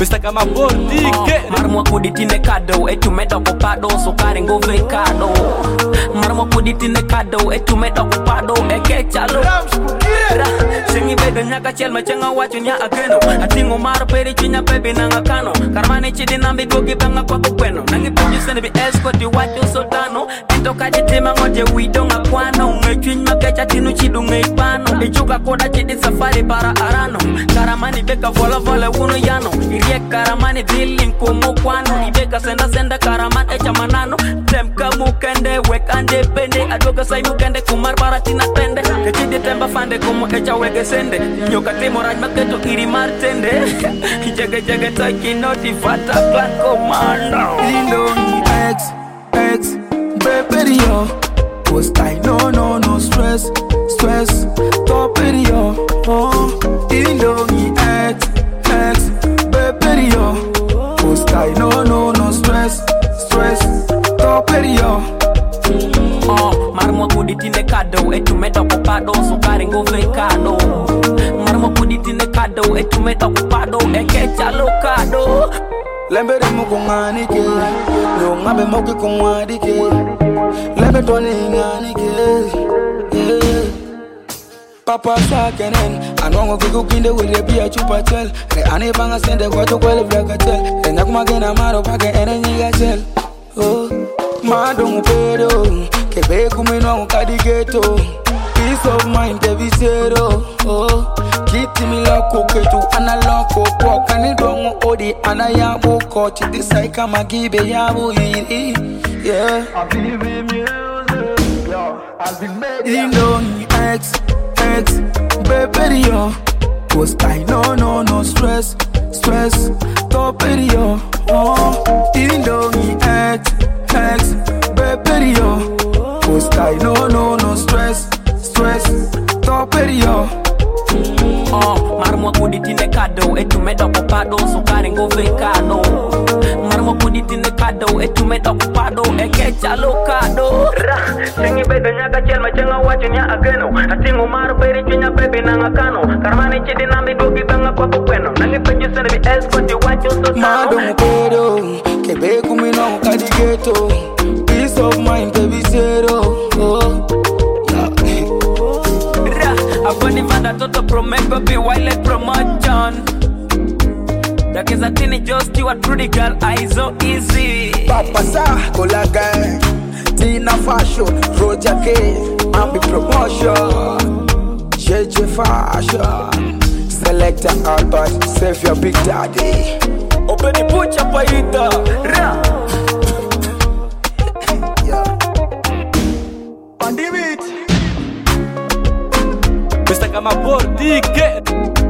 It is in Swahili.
Pesta kama bordike Marmo kuditine kado etu medoko pado sukari ngove kado Marmo kuditine kado etu medoko pado eke chalo Sengi bedo nyaka chel machenga wacho nya ageno Atingo maro peri chinya pebi nanga kano Karmane chidi nambi gogi banga kwa kukweno Nangi peju sene bi escort wacho sultano Tito kaji tima ngoje wido nga kwano Ungechwiny makecha tinu chidu ngeipano Ichuka koda chidi safari para arano Karamani beka vola vola uno yano Irie karamani dealing kumu kwano Ibeka senda senda karaman echa manano Temka mukende wekande pende Adoga say mukende kumar para tina tende Kechidi temba fande kumu echa wege sende Nyoka timo raj maketo iri martende Jege jege taki noti fata clan commando Lindo ni X baby yo Post I no stress Top it yo Lindo ni X baby yo Post I no stress Top it yo Marmo kuditine kado etu medoko pado sukari ngove kado Marmo kuditine kado etu medoko pado eke chalo kado Lembere muko ngani ke Yo ngabe moki kumwadi ke Lebe toni ngani ke Papa sakenen Anwango kiku kinde wile biya chupa tel Re ane banga sende kwa tukwele vleka tel Enya kumagena maro pake ene nyiga tel Madongo pedo Kebe kumino kadi ghetto Peace of mind kevi zero Kiti mi loko ketu ana loko po Kani dongo odi ana yabu kochi Disai kama gibe yabu iri Yeah I believe in music, yo, I've been made. Lindo ni X baby yo Post I no stress Top it yo Lindo ni X baby yo Post I no stress Top it yo Marmo kuditine kado etu medoko pado sukari ngove kado Marmo kuditine kado etu medoko pado eke chalo kado Sengi bedo nyaka chel machenga wacho nya ageno Atingo maro peri chinya pebi nanga kano Karmane chidi nambi dogi banga kwa kukweno Nangi peju sene bi escort wacho sultano Madongo pedo Kebe kumino kadi ghetto Peace of mind kevi zero Aboni vanda toto promeko be wild promotion Dakeza tini Joe Stewart Rudy girl Aizo easy Papa Sa Kola Gang Tina Fashion Roger K Ambi Promotion JJ Fashion Selector Albert Save your Big Daddy Openi pucha paita Pesta kama bordike